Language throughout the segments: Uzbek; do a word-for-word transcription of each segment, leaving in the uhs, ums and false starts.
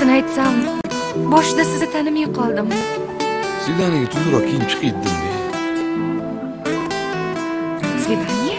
rostini aytsam, boshida sizni tanimay qoldim. Svidaniyaga tuzukroq kiyinib chiqaydim. Svidaniya?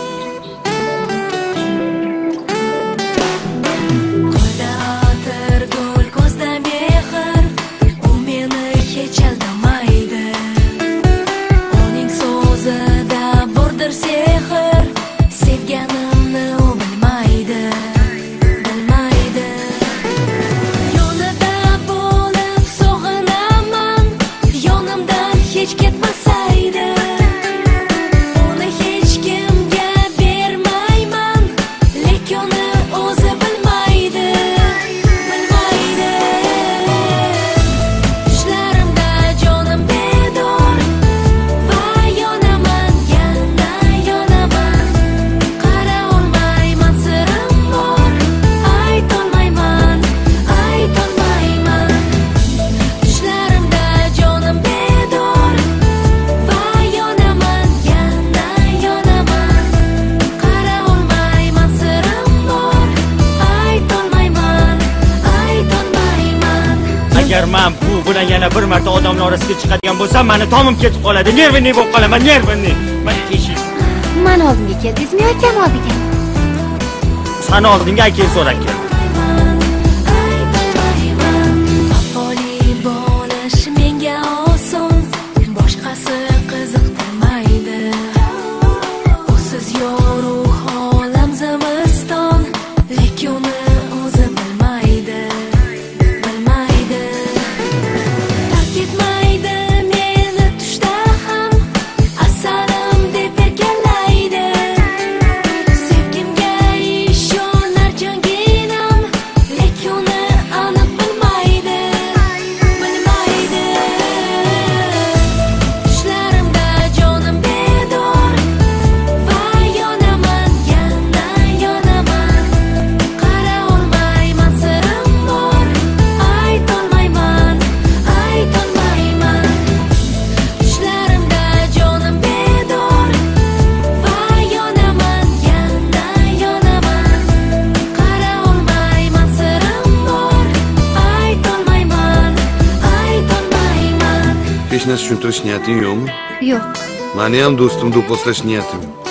Qo'lda otir gul, ko'zda mehr, u meni hech aldamaydi. Uning so'zida bordir sehr, sevganimni u bilmaydi. Bilmaydi. Yonida bo'lib sog'inaman, yonimdan hech ketmasaydi. Uni hech kimga bermayman, lekin uni o'zi bilmaydi. Bilmaydi. Tushlarimda jonim bedor va yonaman, yana yonaman. Qara olmayman, sirim bor, aytolmayman, aytolmayman. Tushlarimda jonim bedor va yonaman, yana yonaman. Qara olmayman, sirim bor, aytolmayman, aytolmayman. Agar men bu bilan yana bir marta odamlar orasiga chiqadigan bo'lsam, meni tomim ketib qoladi. Nervini bo'lib qolaman, nervini. Men teshik. Men oldinga keldingizmi yo akam oldiga? Sani oldinga aka so'rab keldim. Vafoli bo'lish menga oson, boshqasi qiziqtirmaydi. Usiz yo'ruq olam zimiston, lekin uni o'zi bilmaydi. Bilmaydi. Tark etmaydi meni tushda ham, asarim deb erkalaydi. Sevgimga ishonar jonginam, lekin uni aniq bilmaydi. Bilmaydi. Tushlarimda jonim bedor va yonaman, yana yonaman. Qara olmayman, sirim bor, aytolmayman, aytolmayman. Tushlarimda jonim bedor va yonaman, yana yonaman. Qara olmayman, sirim bor, aytolmayman, aytolmayman. Hech narsa tushuntirish niyating yo'qmi? Yo'q. Meni ham do'stim do'pposlash niyatim yo'q.